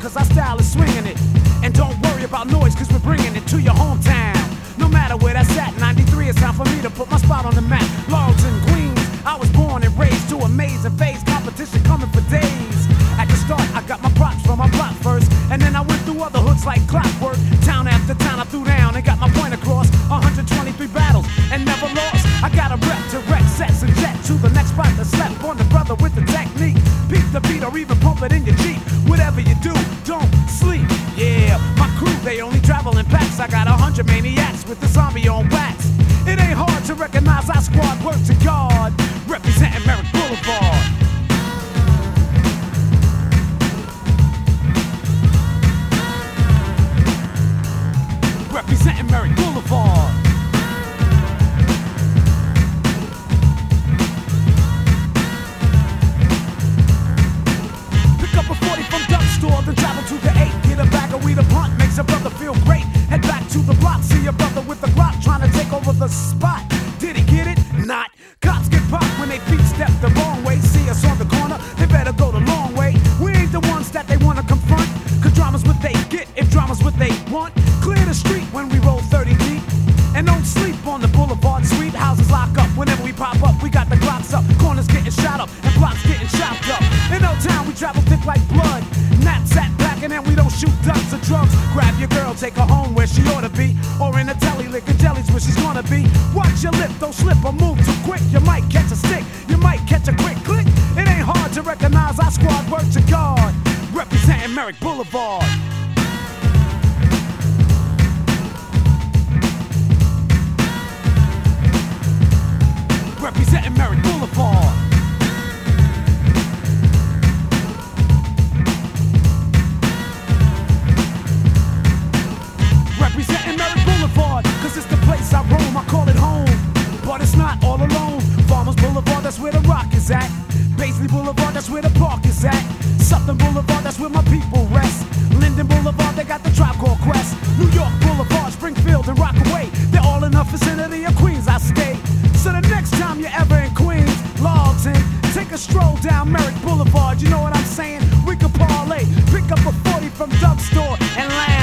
cause our style is swinging it. And don't worry about noise, cause we're bringing it to your hometown. No matter where that's at, 93 is time for me to put my spot on the map. Laurelton, Queens, I was born and raised to amazing phase. Competition coming for days. At the start, I got my props from my block first, and then I went through other hoods like clockwork. Town after town I threw down and got my point across. 123 battles and never lost. I got a rep to wreck sets and jet to the next spot that slept on the brother with the technique. Beat the beat or even pump it in your Jeep. Whatever you do, don't sleep. Yeah, my crew, they only travel in packs. I got 100 maniacs with the zombie on wax. It ain't hard to recognize our squad work to God, representing Merrick Boulevard. Representing Merrick Boulevard. Pick up a 40 from Duck Store, then travel to the 8. Get a bag of weed, a blunt, makes a brother feel great. Head back to the block, see a brother with a Glock trying to take over the spot. Did he get it? Not. Cops get popped when they feet step the wrong way. See us on the corner, they better go the long way. We ain't the ones that they wanna confront, cause drama's what they get if drama's what they want. Clear the street when we roll 30 deep. And don't sleep on the boulevard suite. Houses lock up whenever we pop up. We got the Glocks up, corners getting shot up, and blocks getting chopped up. In O-Town we travel thick like blood. Knapsack packing and we don't shoot ducks or drugs. Grab your girl, take her home where she ought to be, or in a deli licking jellies where she's gonna be. Watch your lip, don't slip or move too quick. You might catch a stick, you might catch a quick click. It ain't hard to recognize our squad work to God, representing Merrick Boulevard. Representing Merrick Boulevard. Representing Merrick Boulevard, cause it's the place I roam, I call it home. But it's not all alone. Farmers Boulevard, that's where the rock is at. Paisley Boulevard, that's where the park is at. Sutton Boulevard, that's where my people rest. Linden Boulevard, they got the Tribe Called Quest. New York Boulevard, Springfield and Rockaway, they're all in the vicinity of Queens I stay. So the next time you're ever in Queens, logs in, take a stroll down Merrick Boulevard. You know what I'm saying? We can parlay, pick up a 40 from Doug Store and land